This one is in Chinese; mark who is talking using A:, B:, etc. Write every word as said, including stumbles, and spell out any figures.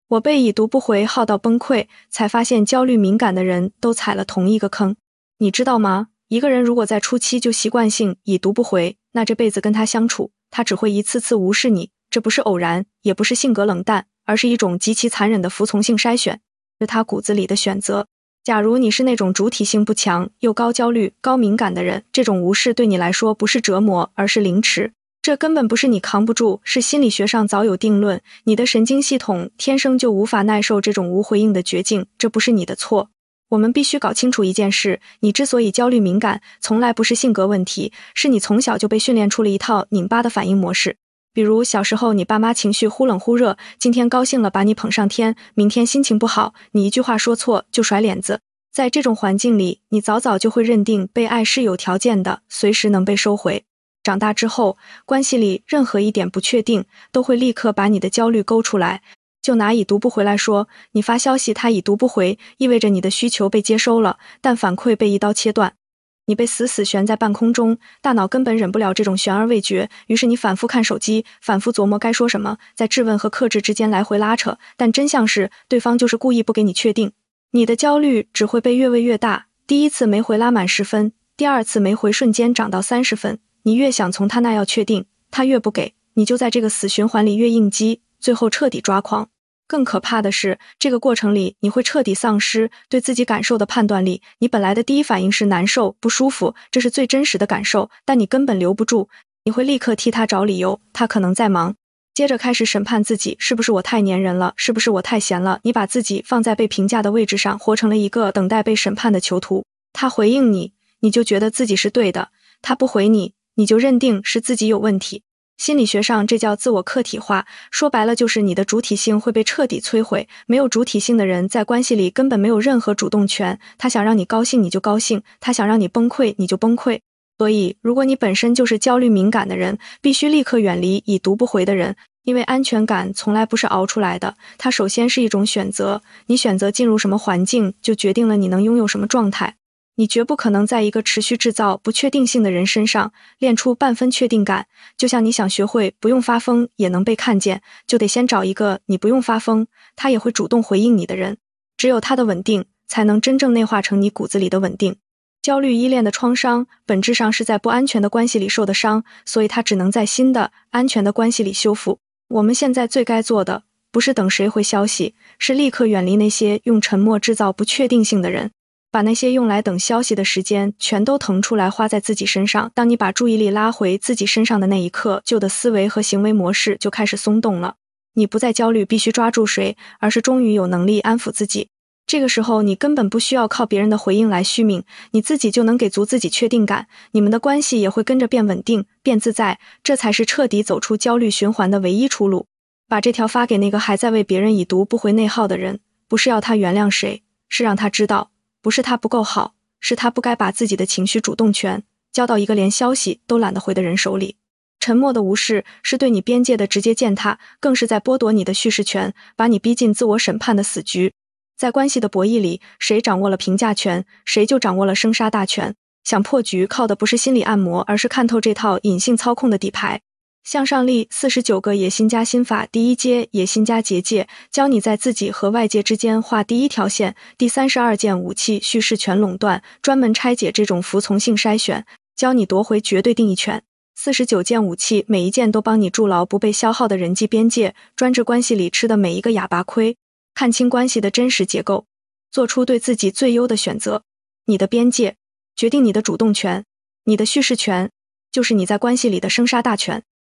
A: 我被已读不回耗到崩溃，才发现焦虑敏感的人都踩了同一个坑。你知道吗？一个人如果在初期就习惯性已读不回，那这辈子跟他相处，他只会一次次无视你。这不是偶然，也不是性格冷淡，而是一种极其残忍的服从性筛选，是他骨子里的选择。假如你是那种主体性不强又高焦虑、高敏感的人，这种无视对你来说不是折磨，而是凌迟。这根本不是你扛不住，是心理学上早有定论，你的神经系统天生就无法耐受这种无回应的绝境，这不是你的错。我们必须搞清楚一件事，你之所以焦虑敏感，从来不是性格问题，是你从小就被训练出了一套拧巴的反应模式。比如小时候你爸妈情绪忽冷忽热，今天高兴了把你捧上天，明天心情不好，你一句话说错就甩脸子。在这种环境里，你早早就会认定被爱是有条件的，随时能被收回。长大之后，关系里任何一点不确定，都会立刻把你的焦虑勾出来。就拿已读不回来说，你发消息他已读不回，意味着你的需求被接收了，但反馈被一刀切断。你被死死悬在半空中，大脑根本忍不了这种悬而未决，于是你反复看手机，反复琢磨该说什么，在质问和克制之间来回拉扯，但真相是，对方就是故意不给你确定。你的焦虑只会被越喂越大，第一次没回拉满十分，第二次没回瞬间涨到三十分。你越想从他那要确定，他越不给，你就在这个死循环里越应激，最后彻底抓狂。更可怕的是，这个过程里你会彻底丧失对自己感受的判断力，你本来的第一反应是难受、不舒服，这是最真实的感受，但你根本留不住，你会立刻替他找理由，他可能在忙。接着开始审判自己，是不是我太粘人了，是不是我太闲了，你把自己放在被评价的位置上，活成了一个等待被审判的囚徒。他回应你，你就觉得自己是对的，他不回你，你就认定是自己有问题。心理学上这叫自我客体化，说白了就是你的主体性会被彻底摧毁。没有主体性的人在关系里根本没有任何主动权，他想让你高兴你就高兴，他想让你崩溃你就崩溃。所以如果你本身就是焦虑敏感的人，必须立刻远离已读不回的人，因为安全感从来不是熬出来的，它首先是一种选择，你选择进入什么环境，就决定了你能拥有什么状态。你绝不可能在一个持续制造不确定性的人身上练出半分确定感，就像你想学会不用发疯也能被看见，就得先找一个你不用发疯，他也会主动回应你的人。只有他的稳定，才能真正内化成你骨子里的稳定。焦虑依恋的创伤，本质上是在不安全的关系里受的伤，所以它只能在新的、安全的关系里修复。我们现在最该做的，不是等谁回消息，是立刻远离那些用沉默制造不确定性的人。把那些用来等消息的时间全都腾出来花在自己身上，当你把注意力拉回自己身上的那一刻，旧的思维和行为模式就开始松动了。你不再焦虑必须抓住谁，而是终于有能力安抚自己。这个时候你根本不需要靠别人的回应来续命，你自己就能给足自己确定感，你们的关系也会跟着变稳定、变自在，这才是彻底走出焦虑循环的唯一出路。把这条发给那个还在为别人已读不回内耗的人，不是要他原谅谁，是让他知道不是他不够好，是他不该把自己的情绪主动权交到一个连消息都懒得回的人手里。沉默的无视是对你边界的直接践踏，更是在剥夺你的叙事权，把你逼进自我审判的死局。在关系的博弈里，谁掌握了评价权，谁就掌握了生杀大权。想破局靠的不是心理按摩，而是看透这套隐性操控的底牌。向上力四十九个野心家心法第一阶野心家结界，教你在自己和外界之间画第一条线。第三十二件武器叙事权垄断，专门拆解这种服从性筛选，教你夺回绝对定义权。四十九件武器，每一件都帮你筑牢不被消耗的人际边界，专治关系里吃的每一个哑巴亏。看清关系的真实结构，做出对自己最优的选择。你的边界决定你的主动权，你的叙事权就是你在关系里的生杀大权。